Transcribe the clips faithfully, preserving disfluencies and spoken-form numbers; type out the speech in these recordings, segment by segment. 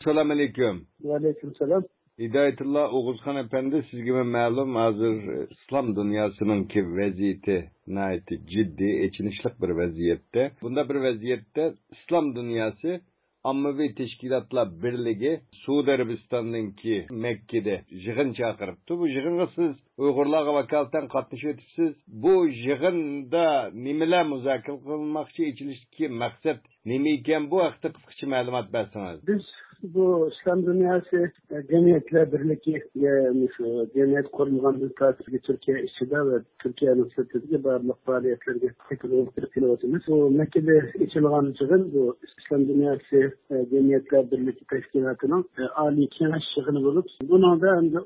Assalamu alaikum. Ve aleyküm selam. Hidayetullah Oğuzhan Efendi, sizge ma'lum hazır İslam dünyasının ki vaziyeti nayeti ciddi, eçinişlik bir vaziyette. Bunda bir vaziyette İslam dünyası Ammavi Teşkilatlar Birligi Suudi Arabistan'daki Mekke'de jığın çağırıptı. Bu jığınga siz Uygurlarga vakalatan katnaşıpsınız. Bu jığında nimeler muzakir kılınmakçı içilişki maksat nime eken bu haqda kısaca ma'lumot bersangiz. Biz bu İslam Dünyası Cemiyetler Birliği yani şu cemiyet kurulgan bir tarihli Türkiye içinde ve Türkiye'nin sırtındaki barlıq faaliyetlerine tekrar bir pilotumuz. Bu Mekke'de içilen jığın bu İslam Dünyası Cemiyetler Birliği Teşkilatı'nın Ali Kenaş jığını bulup bunu da hem de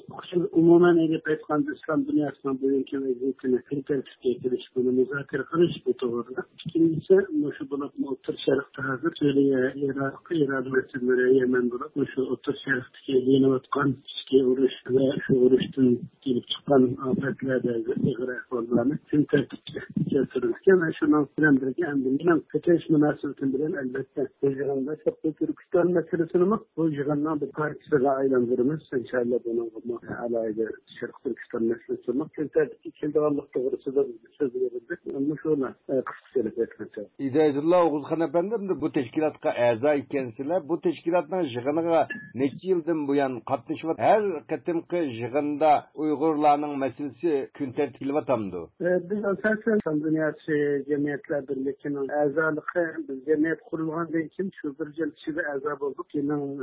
umumen edip etkan İslam Dünyası'nın bugünkü vaziyetini kriterlik getiriş bunu müzakere kılış bu doğruda. İkincisi şu bulup Otur Şerif'te hazır söyleye Irak'ı İran meseleleri Yemen bulup şu Otur Şerif'teki yeni vatkan ki uğruş ve şu uğruştan gelip çıkan afetlerde iğrak olmalarını tüm tertipçe getirirken ve şunun bilen birge endiminden fethiş münasebetini bilen elbette bu jığında Şarkı Türkistan meselesini mi bu jığından bir parçasıyla aylandırımız inşallah bunu alayda Şarkı Türkistan meselesini tüm tertipçe kilde Allah doğrusu da söz verildik. Ama şuna kısa etmesi. Hidayetullah Oğuzhan Efendi bu teşkilatka a'za ekensiler. Bu teşkilatın jığınıga neçe yıldan bu yan katnaşıp her qatımkı jığında Uygurlarning meselesi kun tertibine tamdı. Biz asasen İslam Dünyası Cemiyetler Birliği'nin a'zalığı biz cemiyet kurulgandan için şu bir yıl içinde a'za olduk. Yılın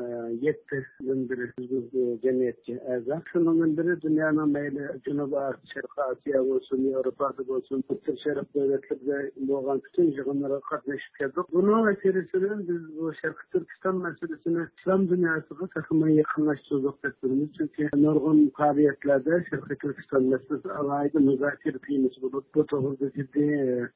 yetti biri biz cemiyetçi a'za. Şunun biri dünyanın meyli Cunub Şarkı Asya olsun, Avrupa'da olsun, Türk Şerif devletlerinde boğan bütün jığınlara katnaşıp geldik. Bunun vesilesiyle biz bu Şarkı Türkistan meselesini İslam dünyasına takımına yakınlaştırdık ettiğimiz. Çünkü nurgun faaliyetlerde Şarkı Türkistan meselesi alayda müzakir kıyımız bulup bu tohumda ciddi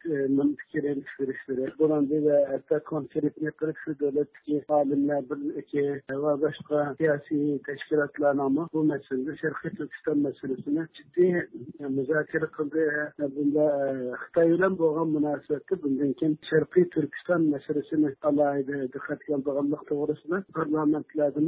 fikir alışverişleri. Burandı ve hatta konferitine kırık şu devletteki alimler bir ve başka siyasi teşkilatlarına ama bu meselede Şarkı Türkistan meselesini ciddi müzakir kıldı. Bunda Xitay ile boğan münasebette bundan kim Şarkı Türkistan meselesini alayda dikkat kaldırılmak doğrusunda parlamentlerden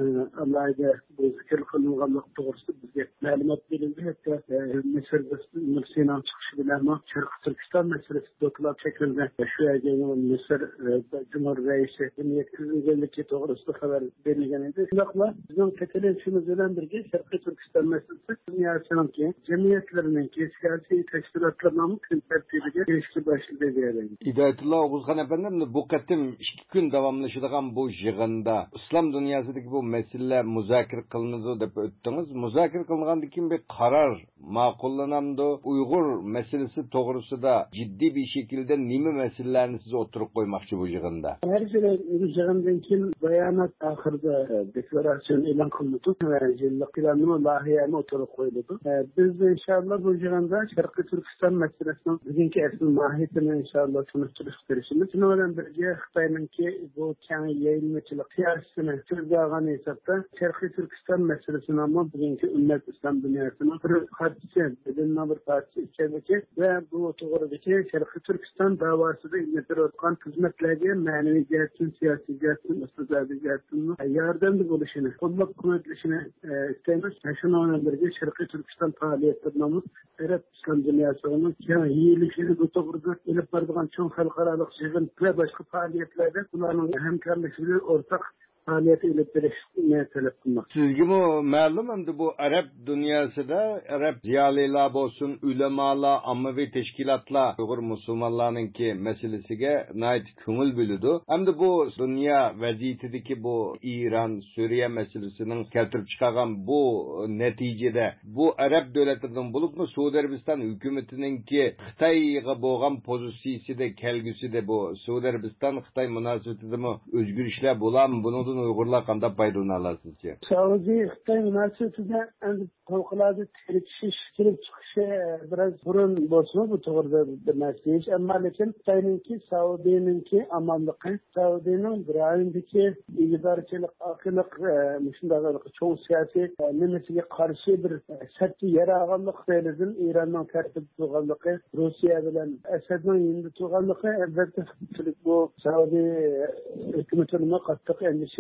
alayda bu zikir kılınmak doğrusu bizge malumat verildi. Hatta Mısır'da Mısır'dan çıkışı bilen o Şarkı Türkistan meselesi dokular çekildi. Şu yayın Mısır Cumhur Reisi yetkililik doğrusu haber verilgen idi. Şunakla bizim tekelişimizden birge Şarkı Türkistan meselesi dünyasının ki cemiyetlerinin ki siyasi teşkilatlarının mümkün tertibiyle ilişki başlığı verildi. Hidayetullah Oğuzhan Efendi bu katım iki gün davamlaşılan bu jığında İslam dünyasındaki bu meseleler müzakir kılındı dep öttünüz. Müzakir kılıngandan bir karar makullanamdı. Uygur meselesi doğrusunda ciddi bir şekilde nime meselelerini size oturup koymakçı bu jığında. Her şey bu jığından kim bayanat ahırda deklarasyon ilan kılındı ve jillik planını lahiyani oturup koyuldu. Biz de inşallah bu jığında Şarkı Türkistan meselesinin bugünkü esil mahiyetini inşallah tanıştırış verişimiz. Bunlardan birge Xitay'ın ki bu kendi yayılmacılık siyasetini sürdüğün hesapta Şarkı Türkistan meselesini ama bugünkü ümmet İslam dünyasının bir hadise, bedenine bir hadise içerideki ve bu doğrudaki Şarkı Türkistan davası da ilmetir otkan hizmetlerine manevi cihetin, siyasi cihetin, ıstizadi cihetin yardımcı buluşunu, kolluk kuvvetleşini istemiyoruz. Şuna birge Şarkı Türkistan faaliyetlerinin Arap İslam dünyasının kendi yiyilişini bu doğruda ilip bardıgan çoğun halkaralık jığın ve başka faaliyetlerde bunların hemkarlaşını ortak faaliyeti iletişimine talep kılmak. Sizge bu ma'lum bu Arap dünyasında Arap ziyaliler olsun, ulemalar, ammavi teşkilatlar Uygur Müslümanlarının ki meselesine nait köngül bölüdü. Hem de bu dünya vaziyetindeki bu İran, Suriye meselesinin keltirip çıkargan bu neticede bu Arap devletlerinin bulup mu Suudi Arabistan hükümetinin ki Xitay'a boğan pozisyonu da kelgüsü de bu Suudi Arabistan Xitay münasebetinde mi özgür işler bulan bunu Uygurlar kanda paylanırlar sizce? Saudi Xitay münasebetinde fevkalade tehlikeşiş, girip çıkışı biraz burun bozma bu doğruda bir meseleyiz. Ama lakin Xitay'ınki, Saudi'ninki amanlıkı, Saudi'nin İran'daki ilgidarçılık, akıllık, müşündalık, çoğu siyasi nimetiyle karşı bir sertli yere ağırlık verildi. İran'ın tertip tuğanlığı, Rusya bilen Esad'ın yeni tuğanlığı elbette bu Saudi hükümetinin kattık endişe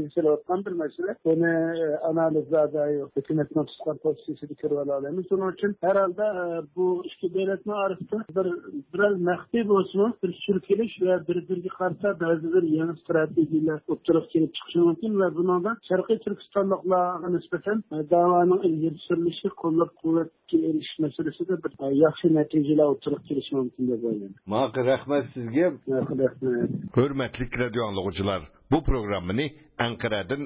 kechilayotgan bir mesele. Bunu analizlerde hükümetin tutan pozisyonu kirvalalarımız. Onun için herhalde bu iki devletin arasında bir biraz mehdi olsun, bir sürkülüş ve birbirine karşı bazı bir yeni stratejiler ortaya gelip çıkışı mümkün ve bunun da Şarkı Türkistanlıkla nispeten davanın ilgili sürülüşü kolluk kuvvetli eriş meselesi de bir yaxşı neticeler ortaya geliş mümkün de böyle. Mağ rahmet sizge. Rahmet. Hürmetlik radyo anlıqçılar, bu programını Ankara'dan